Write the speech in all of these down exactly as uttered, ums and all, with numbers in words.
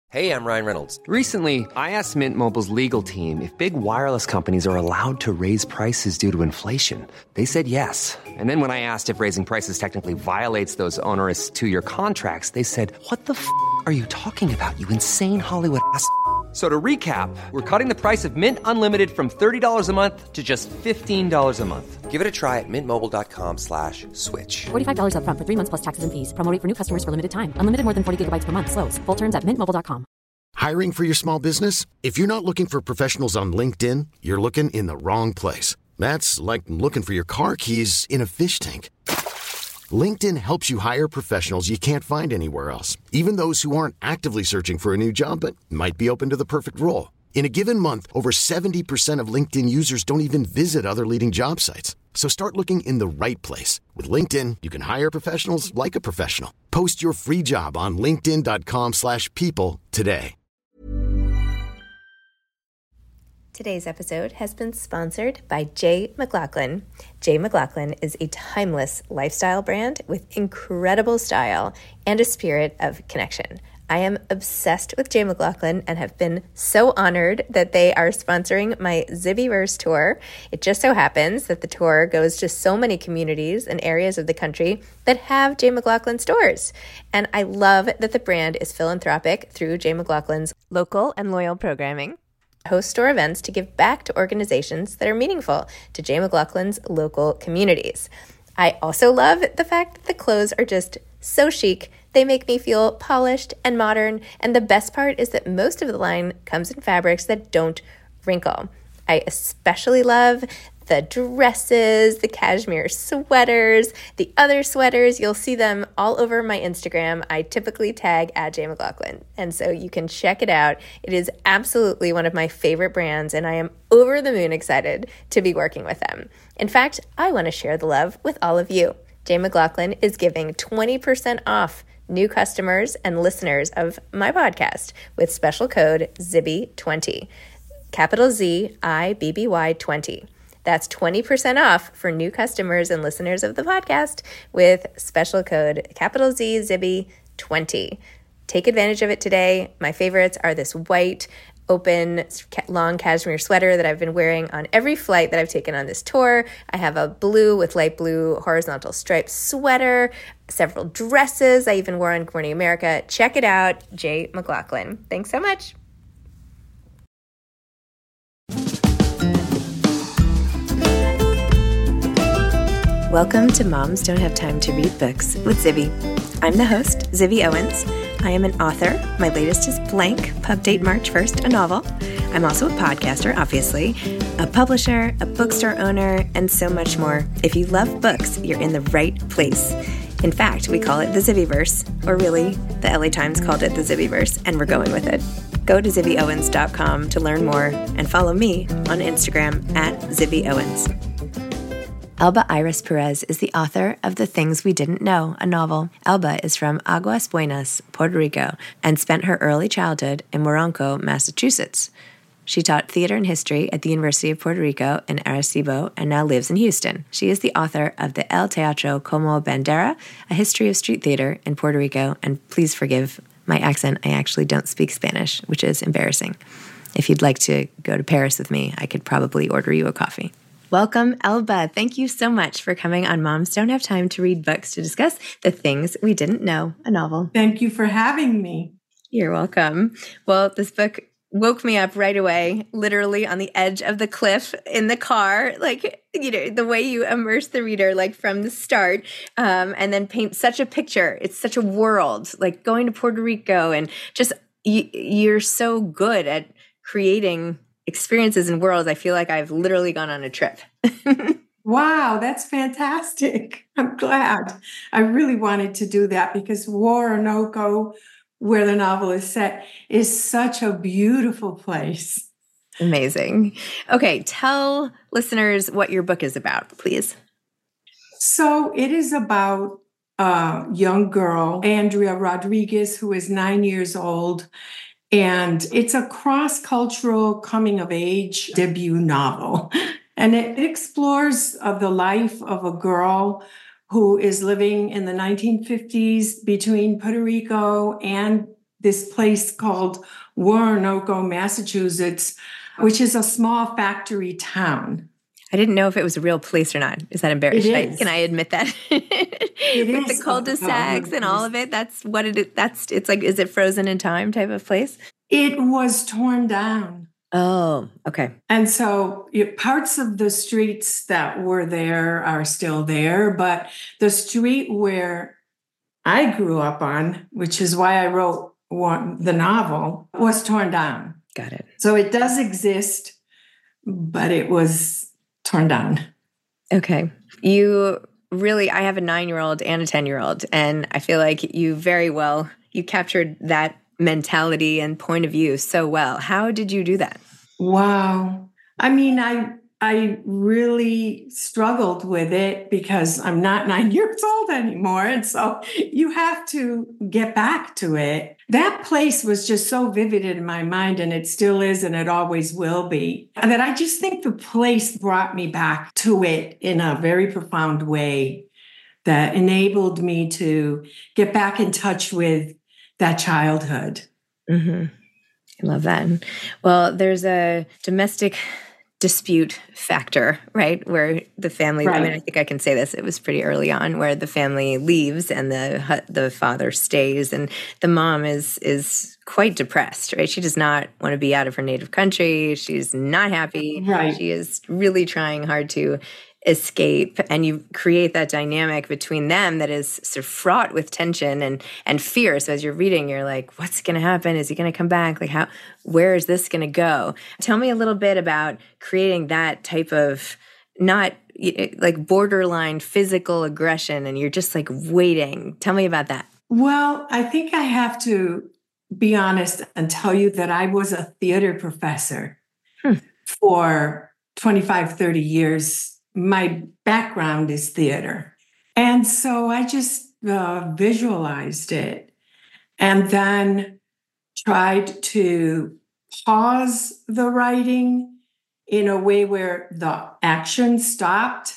Hey, I'm Ryan Reynolds. Recently, I asked Mint Mobile's legal team if big wireless companies are allowed to raise prices due to inflation. They said yes. And then when I asked if raising prices technically violates those onerous two-year contracts, they said, "What the f*** are you talking about, you insane Hollywood ass?" So to recap, we're cutting the price of Mint Unlimited from thirty dollars a month to just fifteen dollars a month. Give it a try at mintmobile.com slash switch. forty-five dollars up front for three months plus taxes and fees. Promo rate for new customers for limited time. Unlimited more than forty gigabytes per month. Slows full terms at mint mobile dot com. Hiring for your small business? If you're not looking for professionals on LinkedIn, you're looking in the wrong place. That's like looking for your car keys in a fish tank. LinkedIn helps you hire professionals you can't find anywhere else, even those who aren't actively searching for a new job but might be open to the perfect role. In a given month, over seventy percent of LinkedIn users don't even visit other leading job sites. So start looking in the right place. With LinkedIn, you can hire professionals like a professional. Post your free job on linkedin.com slash people today. Today's episode has been sponsored by J. McLaughlin. J. McLaughlin is a timeless lifestyle brand with incredible style and a spirit of connection. I am obsessed with J. McLaughlin and have been so honored that they are sponsoring my Zibbyverse tour. It just so happens that the tour goes to so many communities and areas of the country that have J. McLaughlin stores. And I love that the brand is philanthropic through J. McLaughlin's local and loyal programming. Host store events to give back to organizations that are meaningful to J. McLaughlin's local communities. I also love the fact that the clothes are just so chic. They make me feel polished and modern, and the best part is that most of the line comes in fabrics that don't wrinkle. I especially love the dresses, the cashmere sweaters, the other sweaters. You'll see them all over my Instagram. I typically tag at J. McLaughlin, and so you can check it out. It is absolutely one of my favorite brands, and I am over the moon excited to be working with them. In fact, I want to share the love with all of you. J. McLaughlin is giving twenty percent off new customers and listeners of my podcast with special code Zibby twenty, capital Z I B B Y twenty. That's twenty percent off for new customers and listeners of the podcast with special code capital Z Zibby twenty. Take advantage of it today. My favorites are this white, open, long cashmere sweater that I've been wearing on every flight that I've taken on this tour. I have a blue with light blue horizontal striped sweater, several dresses I even wore on Good Morning America. Check it out, J. McLaughlin. Thanks so much. Welcome to Moms Don't Have Time to Read Books with Zibby. I'm the host, Zibby Owens. I am an author. My latest is Blank, pub date March first, a novel. I'm also a podcaster, obviously, a publisher, a bookstore owner, and so much more. If you love books, you're in the right place. In fact, we call it the Zibbyverse, or really, the L A Times called it the Zibbyverse, and we're going with it. Go to zibby owens dot com to learn more and follow me on Instagram at Zibby Owens. Elba Iris Perez is the author of The Things We Didn't Know, a novel. Elba is from Aguas Buenas, Puerto Rico, and spent her early childhood in Morongo, Massachusetts. She taught theater and history at the University of Puerto Rico in Arecibo and now lives in Houston. She is the author of the El Teatro Como Bandera, a history of street theater in Puerto Rico, and please forgive my accent. I actually don't speak Spanish, which is embarrassing. If you'd like to go to Paris with me, I could probably order you a coffee. Welcome, Elba. Thank you so much for coming on Moms Don't Have Time to Read Books to discuss The Things We Didn't Know, a novel. Thank you for having me. You're welcome. Well, this book woke me up right away, literally on the edge of the cliff in the car, like, you know, the way you immerse the reader, like from the start, um, and then paint such a picture. It's such a world, like going to Puerto Rico, and just you, you're so good at creating experiences and worlds. I feel like I've literally gone on a trip. Wow, that's fantastic. I'm glad. I really wanted to do that because Orinoco, where the novel is set, is such a beautiful place. Amazing. Okay, tell listeners what your book is about, please. So it is about a young girl, Andrea Rodriguez, who is nine years old. And it's a cross-cultural coming-of-age debut novel. And it explores uh, the life of a girl who is living in the nineteen fifties between Puerto Rico and this place called Warrenoco, Massachusetts, which is a small factory town. I didn't know if it was a real place or not. Is that embarrassing? It is. Can I admit that? It With is. the cul-de-sacs Oh, and all of it. That's what it is. That's, it's like, is it frozen in time type of place? It was torn down. Oh, okay. And so you- parts of the streets that were there are still there, but the street where I grew up on, which is why I wrote one, the novel, was torn down. Got it. So it does exist, but it was torn down. Okay. You really, I have a nine-year-old and a ten-year-old, and I feel like you very well, you captured that mentality and point of view so well. How did you do that? Wow. I mean, I I really struggled with it because I'm not nine years old anymore. And so you have to get back to it. That place was just so vivid in my mind, and it still is, and it always will be. And that I just think the place brought me back to it in a very profound way that enabled me to get back in touch with that childhood. Mm-hmm. I love that. Well, there's a domestic dispute factor, right? Where the family, right. I mean, I think I can say this, it was pretty early on, where the family leaves and the the father stays, and the mom is is quite depressed, right? She does not want to be out of her native country. She's not happy. Right. She is really trying hard to escape, and you create that dynamic between them that is sort of fraught with tension and and fear. So as you're reading, you're like, what's going to happen? Is he going to come back? Like, how, where is this going to go? Tell me a little bit about creating that type of not like borderline physical aggression, and you're just like waiting. Tell me about that. Well, I think I have to be honest and tell you that I was a theater professor hmm. for twenty-five, thirty years. My background is theater. And so I just uh, visualized it and then tried to pause the writing in a way where the action stopped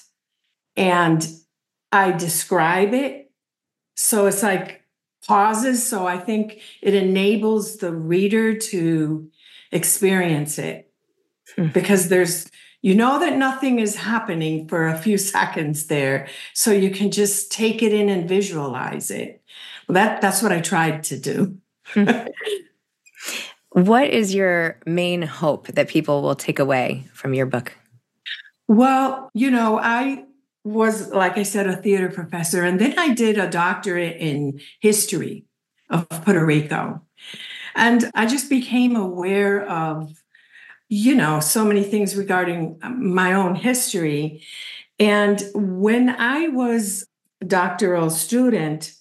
and I describe it. So it's like pauses. So I think it enables the reader to experience it hmm. because there's You know that nothing is happening for a few seconds there, so you can just take it in and visualize it. Well, that, that's what I tried to do. What is your main hope that people will take away from your book? Well, you know, I was, like I said, a theater professor, and then I did a doctorate in history of Puerto Rico. And I just became aware of you know, so many things regarding my own history. And when I was a doctoral student,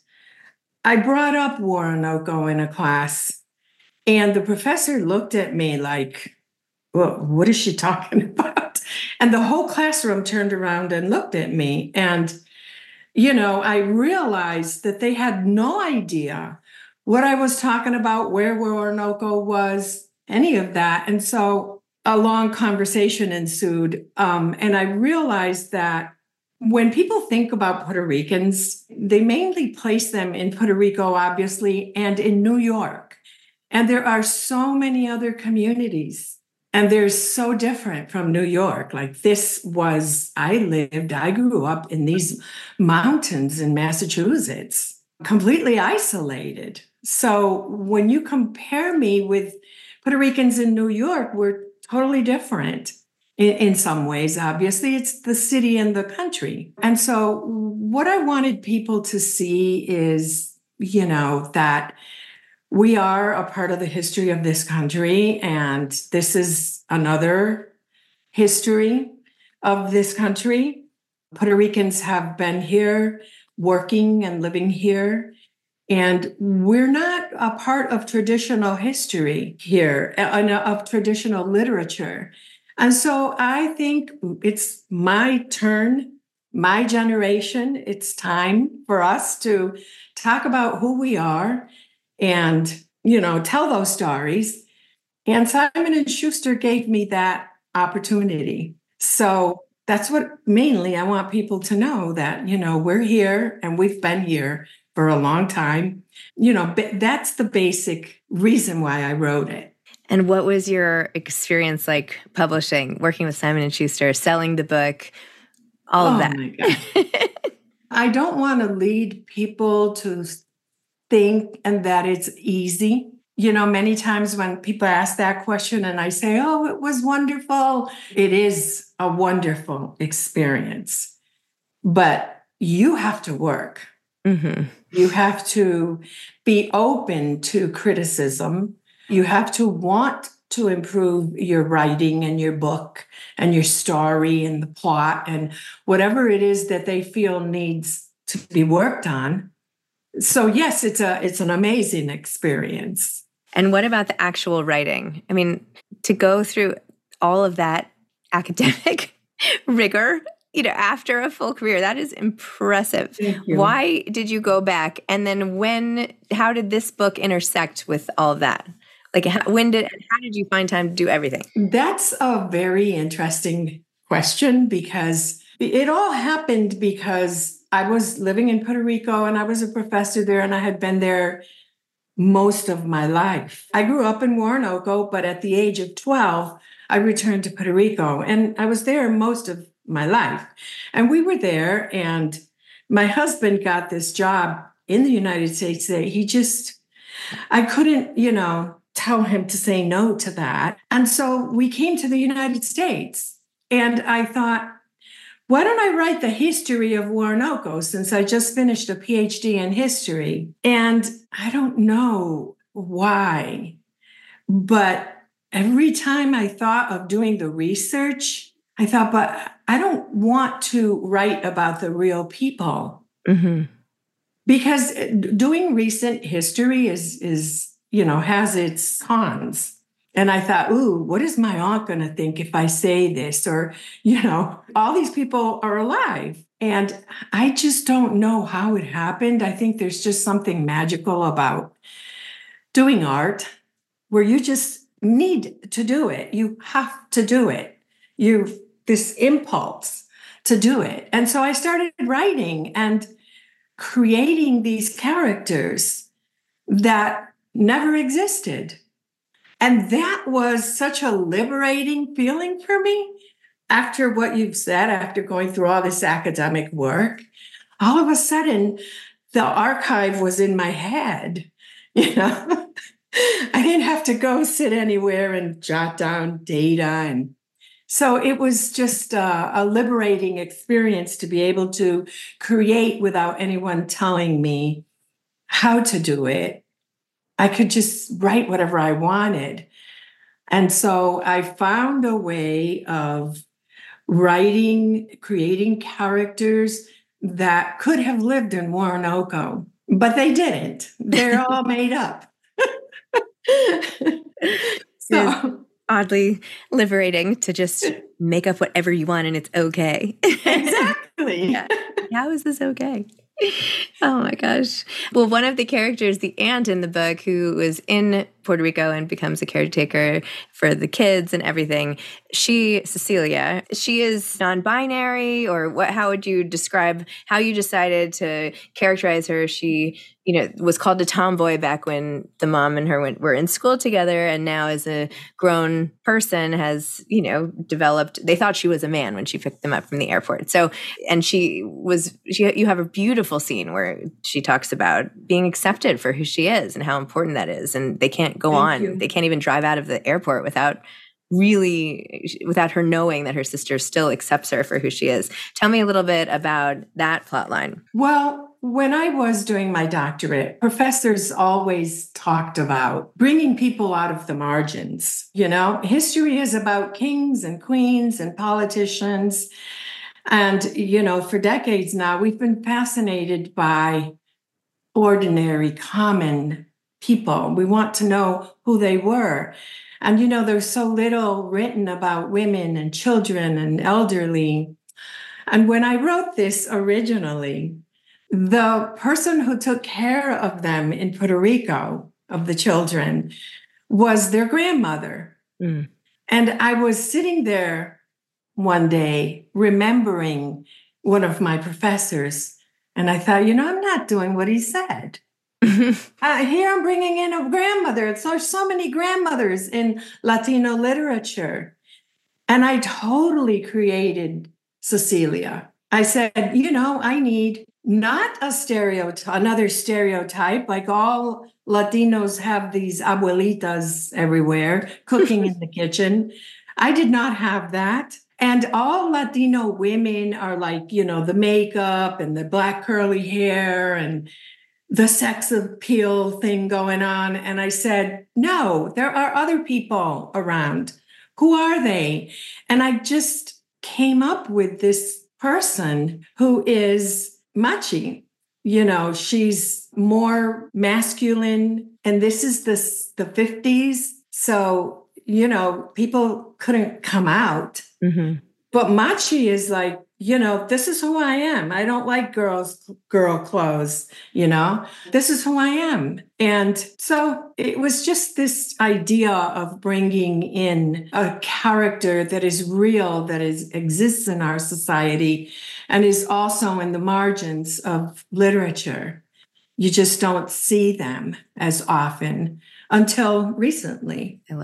I brought up Warrenoco in a class, and the professor looked at me like, well, what is she talking about? And the whole classroom turned around and looked at me. And, you know, I realized that they had no idea what I was talking about, where Warrenoco was, any of that. And so a long conversation ensued. Um, and I realized that when people think about Puerto Ricans, they mainly place them in Puerto Rico, obviously, and in New York. And there are so many other communities, and they're so different from New York. Like this was, I lived, I grew up in these mountains in Massachusetts, completely isolated. So when you compare me with Puerto Ricans in New York, we're totally different in, in some ways. Obviously, it's the city and the country. And so what I wanted people to see is, you know, that we are a part of the history of this country, and this is another history of this country. Puerto Ricans have been here, working and living here. And we're not a part of traditional history here, of traditional literature. And so I think it's my turn, my generation. It's time for us to talk about who we are and, you know, tell those stories. And Simon and Schuster gave me that opportunity. So that's what mainly I want people to know, that, you know, we're here and we've been here for a long time. You know, but that's the basic reason why I wrote it. And what was your experience like publishing, working with Simon and Schuster, selling the book, all of oh that? My God. I don't want to lead people to think and that it's easy. You know, many times when people ask that question and I say, oh, it was wonderful. It is a wonderful experience, but you have to work. Mm-hmm. You have to be open to criticism. You have to want to improve your writing and your book and your story and the plot and whatever it is that they feel needs to be worked on. So yes, it's a it's an amazing experience. And what about the actual writing? I mean, to go through all of that academic rigor, you know, after a full career, that is impressive. Why did you go back? And then when, how did this book intersect with all of that? Like, how, when did, how did you find time to do everything? That's a very interesting question because it all happened because I was living in Puerto Rico and I was a professor there and I had been there most of my life. I grew up in Orinoco, but at the age of twelve, I returned to Puerto Rico and I was there most of my life. And we were there and my husband got this job in the United States that he just, I couldn't, you know, tell him to say no to that. And so we came to the United States and I thought, why don't I write the history of Orinoco since I just finished a P H D in history? And I don't know why, but every time I thought of doing the research, I thought, but I don't want to write about the real people. Mm-hmm. Because doing recent history is, is, you know, has its cons. And I thought, ooh, what is my aunt going to think if I say this? Or, you know, all these people are alive. And I just don't know how it happened. I think there's just something magical about doing art where you just need to do it. You have to do it. You this impulse to do it. And so I started writing and creating these characters that never existed. And that was such a liberating feeling for me after what you've said, after going through all this academic work. All of a sudden, the archive was in my head. You know, I didn't have to go sit anywhere and jot down data. And so it was just a, a liberating experience to be able to create without anyone telling me how to do it. I could just write whatever I wanted. And so I found a way of writing, creating characters that could have lived in Orinoco, but they didn't. They're all made up. So oddly liberating to just make up whatever you want and it's okay. Exactly. Yeah. How is this okay? Oh my gosh. Well, one of the characters, the aunt in the book who was in Puerto Rico and becomes a caretaker for the kids and everything, she, Cecilia, she is non-binary, or what? How would you describe how you decided to characterize her? She, you know, was called a tomboy back when the mom and her went, were in school together, and now as a grown person has, you know, developed, they thought she was a man when she picked them up from the airport. So, and she was, she, you have a beautiful scene where she talks about being accepted for who she is and how important that is. And they can't go Thank on. you. They can't even drive out of the airport without really, without her knowing that her sister still accepts her for who she is. Tell me a little bit about that plot line. Well, when I was doing my doctorate, professors always talked about bringing people out of the margins. You know, history is about kings and queens and politicians. And, you know, for decades now, we've been fascinated by ordinary, common people. We want to know who they were. And, you know, there's so little written about women and children and elderly. And when I wrote this originally, the person who took care of them in Puerto Rico, of the children, was their grandmother. Mm. And I was sitting there one day remembering one of my professors And I thought, you know, I'm not doing what he said. uh, here I'm bringing in a grandmother. So there's so many grandmothers in Latino literature. And I totally created Cecilia. I said, you know, I need not a stereotype, another stereotype, like all Latinos have these abuelitas everywhere cooking in the kitchen. I did not have that. And all Latino women are like, you know, the makeup and the black curly hair and the sex appeal thing going on. And I said, no, there are other people around. Who are they? And I just came up with this person who is Machi. You know, she's more masculine. And this is the, the fifties. So, you know, people couldn't come out. Mm-hmm. But Machi is like, you know, this is who I am. I don't like girls, girl clothes, you know, this is who I am. And so it was just this idea of bringing in a character that is real, that is exists in our society and is also in the margins of literature. You just don't see them as often until recently. I love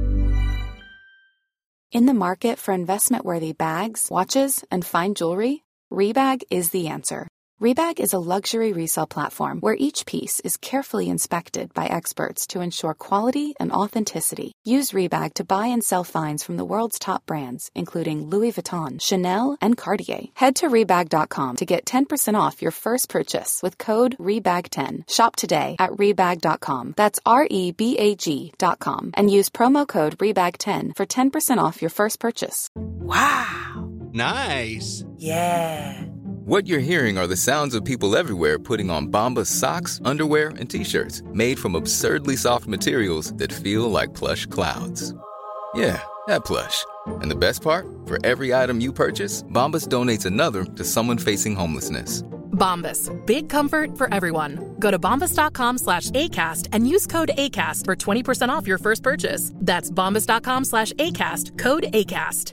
In the market for investment-worthy bags, watches, and fine jewelry, Rebag is the answer. Rebag is a luxury resale platform where each piece is carefully inspected by experts to ensure quality and authenticity. Use Rebag to buy and sell finds from the world's top brands, including Louis Vuitton, Chanel, and Cartier. Head to Rebag dot com to get ten percent off your first purchase with code Rebag ten. Shop today at Rebag dot com. That's R E B A G dot com. And use promo code Rebag ten for ten percent off your first purchase. Wow. Nice. Yeah. What you're hearing are the sounds of people everywhere putting on Bombas socks, underwear, and T-shirts made from absurdly soft materials that feel like plush clouds. Yeah, that plush. And the best part? For every item you purchase, Bombas donates another to someone facing homelessness. Bombas. Big comfort for everyone. Go to bombas dot com slash ACAST and use code ACAST for twenty percent off your first purchase. That's bombas dot com slash ACAST. Code ACAST.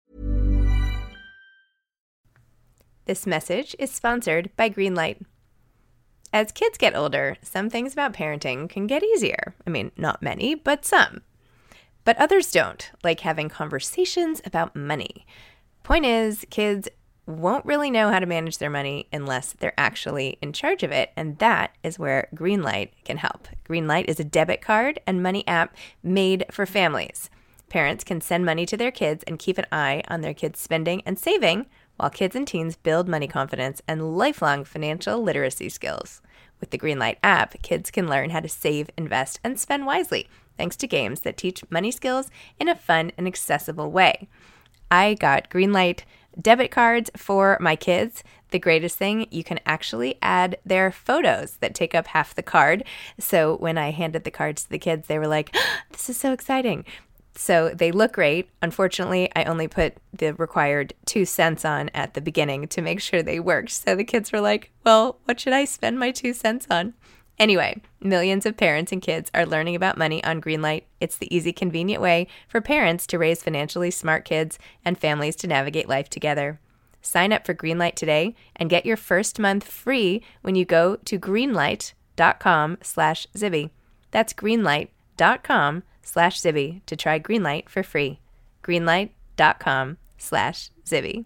This message is sponsored by Greenlight. As kids get older, some things about parenting can get easier. I mean, not many, but some. But others don't, like having conversations about money. Point is, kids won't really know how to manage their money unless they're actually in charge of it, and that is where Greenlight can help. Greenlight is a debit card and money app made for families. Parents can send money to their kids and keep an eye on their kids' spending and saving, while kids and teens build money confidence and lifelong financial literacy skills. With the Greenlight app, kids can learn how to save, invest, and spend wisely, thanks to games that teach money skills in a fun and accessible way. I got Greenlight debit cards for my kids. The greatest thing, you can actually add their photos that take up half the card. So when I handed the cards to the kids, they were like, oh, this is so exciting. So they look great. Unfortunately, I only put the required two cents on at the beginning to make sure they worked. So the kids were like, well, what should I spend my two cents on? Anyway, millions of parents and kids are learning about money on Greenlight. It's the easy, convenient way for parents to raise financially smart kids and families to navigate life together. Sign up for Greenlight today and get your first month free when you go to greenlight dot com slash Zibby. That's greenlight dot com slash Zibby to try Greenlight for free. greenlight dot com slash Zibby.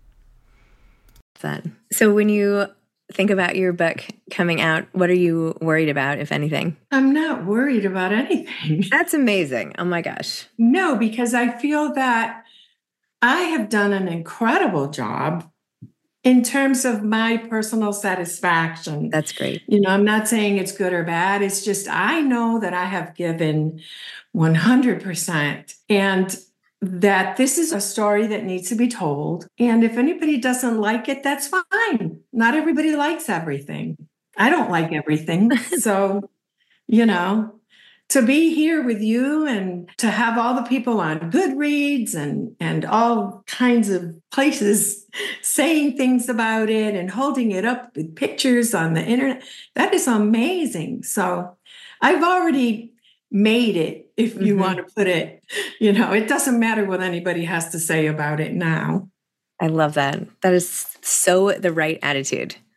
Fun. So when you think about your book coming out, what are you worried about, if anything? I'm not worried about anything. That's amazing. Oh my gosh. No, because I feel that I have done an incredible job in terms of my personal satisfaction. That's great. You know, I'm not saying it's good or bad. It's just I know that I have given one hundred percent and that this is a story that needs to be told. And if anybody doesn't like it, that's fine. Not everybody likes everything. I don't like everything. So, you know, to be here with you and to have all the people on Goodreads and, and all kinds of places saying things about it and holding it up with pictures on the internet, that is amazing. So I've already made it, if you mm-hmm. want to put it, you know, it doesn't matter what anybody has to say about it now. I love that. That is so the right attitude.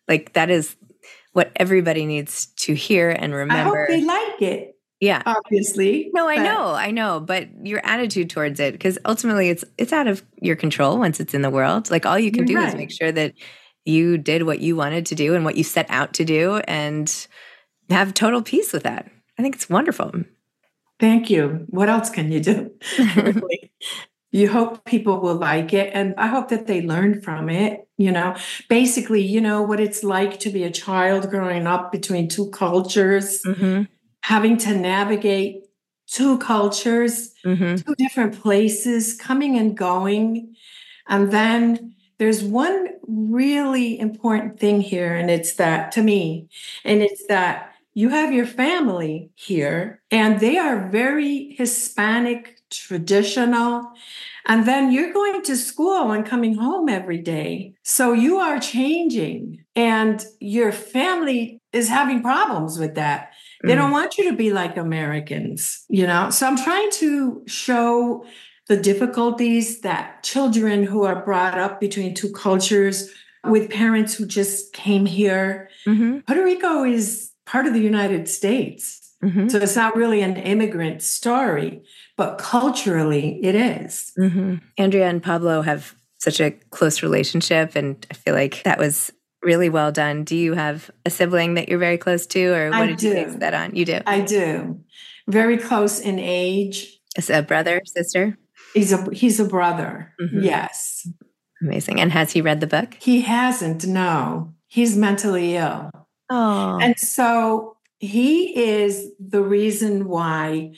Like that is what everybody needs to hear and remember. I hope they like it. Yeah. Obviously. No, I but- know, I know. But your attitude towards it, because ultimately it's it's out of your control once it's in the world. Like all you can You're do right. is make sure that you did what you wanted to do and what you set out to do and have total peace with that. I think it's wonderful. Thank you. What else can you do? Really? You hope people will like it. And I hope that they learn from it. You know, basically, you know, what it's like to be a child growing up between two cultures, Mm-hmm. having to navigate two cultures, Mm-hmm. two different places, coming and going. And then there's one really important thing here, and it's that to me, and it's that you have your family here, and they are very Hispanic, traditional. And then you're going to school and coming home every day. So you are changing, and your family is having problems with that. They don't want you to be like Americans, you know? So I'm trying to show the difficulties that children who are brought up between two cultures with parents who just came here. Mm-hmm. Puerto Rico is part of the United States. Mm-hmm. So it's not really an immigrant story, but culturally it is. Mm-hmm. Andrea and Pablo have such a close relationship, and I feel like that was really well done. Do you have a sibling that you're very close to, or what I did you do. base that on? You do? I do. Very close in age. Is a brother, sister? He's a he's a brother. Mhm. Yes. Amazing. And has he read the book? He hasn't, no. He's mentally ill. Oh. And so he is the reason why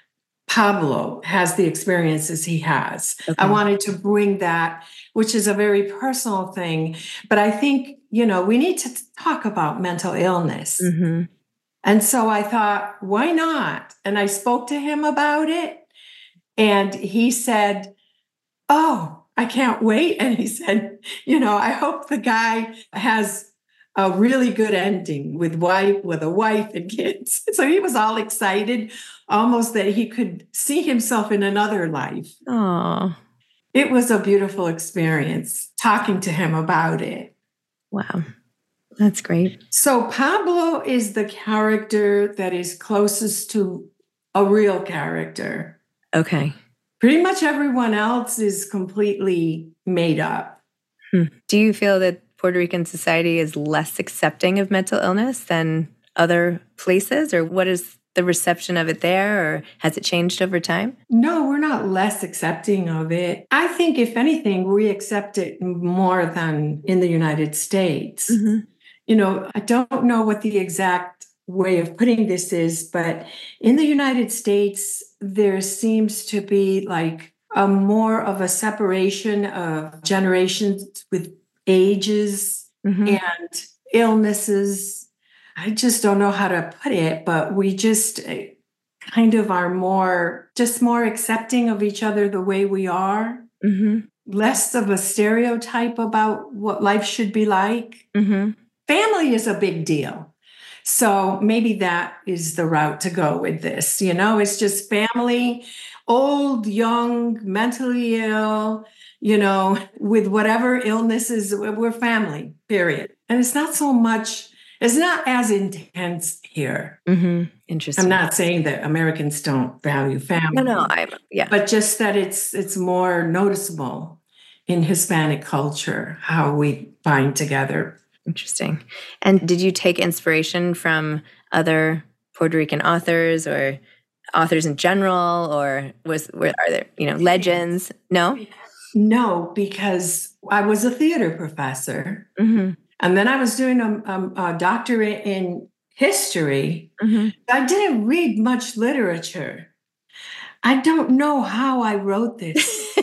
Pablo has the experiences he has. Okay. I wanted to bring that, which is a very personal thing. But I think, you know, we need to talk about mental illness. Mm-hmm. And so I thought, why not? And I spoke to him about it. And he said, oh, I can't wait. And he said, you know, I hope the guy has a really good ending with wife, with a wife and kids. So he was all excited, almost that he could see himself in another life. Oh, It was a beautiful experience talking to him about it. wow. That's great. So Pablo is the character that is closest to a real character. Okay. Pretty much everyone else is completely made up. Hmm. Do you feel that Puerto Rican society is less accepting of mental illness than other places, or what is the reception of it there, or has it changed over time? No, we're not less accepting of it. I think, if anything, we accept it more than in the United States. Mm-hmm. You know, I don't know what the exact way of putting this is, but in the United States, there seems to be like a more of a separation of generations with ages Mm-hmm. and illnesses. I just don't know how to put it, but we just uh, kind of are more, just more accepting of each other the way we are. Mm-hmm. Less of a stereotype about what life should be like. Mm-hmm. Family is a big deal. So maybe that is the route to go with this. You know, it's just family, old, young, mentally ill, you know, with whatever illnesses, we're family, period. And it's not so much, it's not as intense here. Mm-hmm. Interesting. I'm not saying that Americans don't value family. No, no, I'm, yeah. But just that it's it's more noticeable in Hispanic culture, how we bind together. Interesting. And did you take inspiration from other Puerto Rican authors or authors in general, or was were, are there, you know, legends? No? No, because I was a theater professor. Mm-hmm. And then I was doing a, a, a doctorate in history. Mm-hmm. I didn't read much literature. I don't know how I wrote this.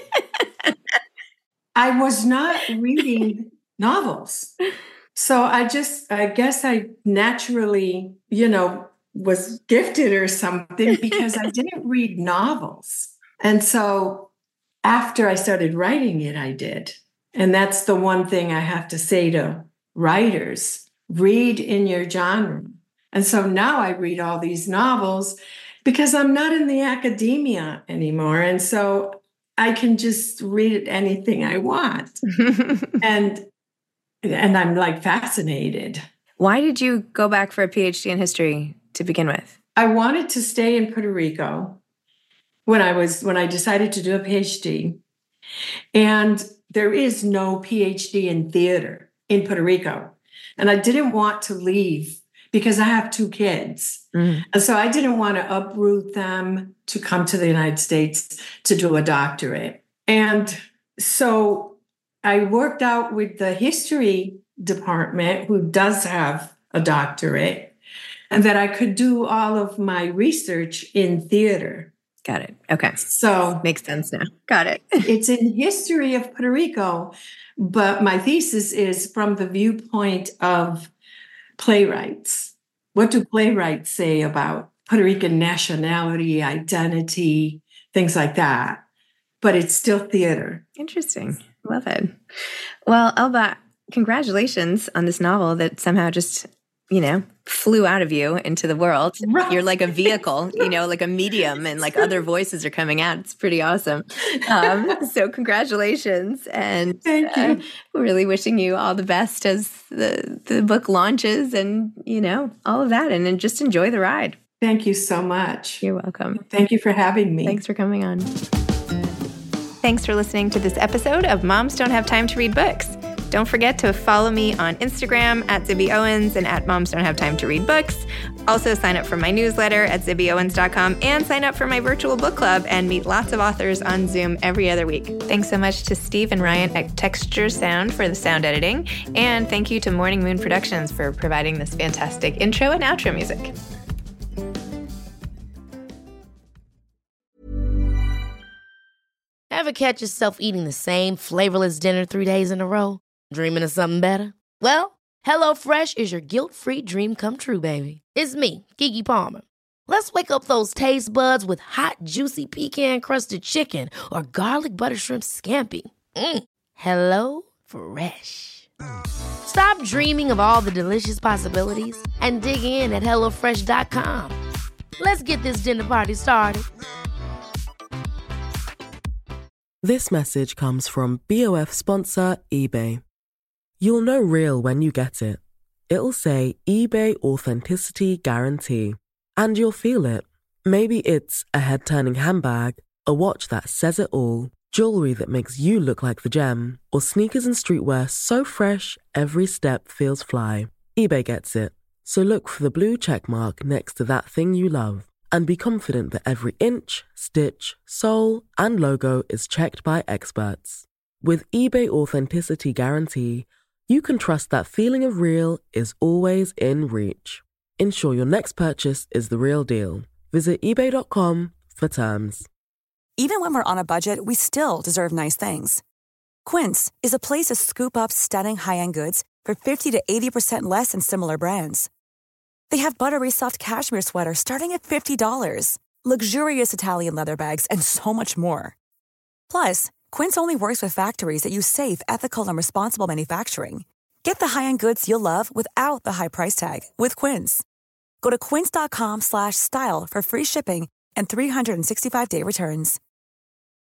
I was not reading novels. So I just, I guess I naturally, you know, was gifted or something because I didn't read novels. And so after I started writing it, I did. And that's the one thing I have to say to writers, read in your genre. And so now I read all these novels because I'm not in the academia anymore. And so I can just read anything I want. And and I'm like fascinated. Why did you go back for a PhD in history to begin with? I wanted to stay in Puerto Rico when I was when I decided to do a PhD. And there is no PhD in theater in Puerto Rico. And I didn't want to leave because I have two kids. Mm. And so I didn't want to uproot them to come to the United States to do a doctorate. And so I worked out with the history department, who does have a doctorate, and that I could do all of my research in theater. Got it. Okay. So makes sense now. Got it. It's in history of Puerto Rico, but my thesis is from the viewpoint of playwrights. What do playwrights say about Puerto Rican nationality, identity, things like that? But it's still theater. Interesting. Love it. Well, Elba, congratulations on this novel that somehow just, you know, flew out of you into the world. Right. You're like a vehicle, you know, like a medium, and like other voices are coming out. It's pretty awesome. Um, so congratulations. And thank you. Uh, really wishing you all the best as the, the book launches and, you know, all of that. And then just enjoy the ride. Thank you so much. You're welcome. Thank you for having me. Thanks for coming on. Thanks for listening to this episode of Moms Don't Have Time to Read Books. Don't forget to follow me on Instagram at Zibby Owens and at Moms Don't Have Time to Read Books. Also sign up for my newsletter at zibby owens dot com and sign up for my virtual book club and meet lots of authors on Zoom every other week. Thanks so much to Steve and Ryan at Texture Sound for the sound editing. And thank you to Morning Moon Productions for providing this fantastic intro and outro music. Ever catch yourself eating the same flavorless dinner three days in a row? Dreaming of something better? Well, HelloFresh is your guilt-free dream come true, baby. It's me, Keke Palmer. Let's wake up those taste buds with hot, juicy pecan-crusted chicken or garlic butter shrimp scampi. Mm. Hello Fresh. Stop dreaming of all the delicious possibilities and dig in at hello fresh dot com. Let's get this dinner party started. This message comes from B O F sponsor eBay. You'll know real when you get it. It'll say eBay Authenticity Guarantee. And you'll feel it. Maybe it's a head-turning handbag, a watch that says it all, jewelry that makes you look like the gem, or sneakers and streetwear so fresh every step feels fly. eBay gets it. So look for the blue check mark next to that thing you love. And be confident that every inch, stitch, sole, and logo is checked by experts. With eBay Authenticity Guarantee, you can trust that feeling of real is always in reach. Ensure your next purchase is the real deal. Visit ebay dot com for terms. Even when we're on a budget, we still deserve nice things. Quince is a place to scoop up stunning high-end goods for fifty to eighty percent less than similar brands. They have buttery soft cashmere sweaters starting at fifty dollars, luxurious Italian leather bags, and so much more. Plus, Quince only works with factories that use safe, ethical, and responsible manufacturing. Get the high-end goods you'll love without the high price tag with Quince. Go to quince dot com slash style for free shipping and three sixty-five day returns.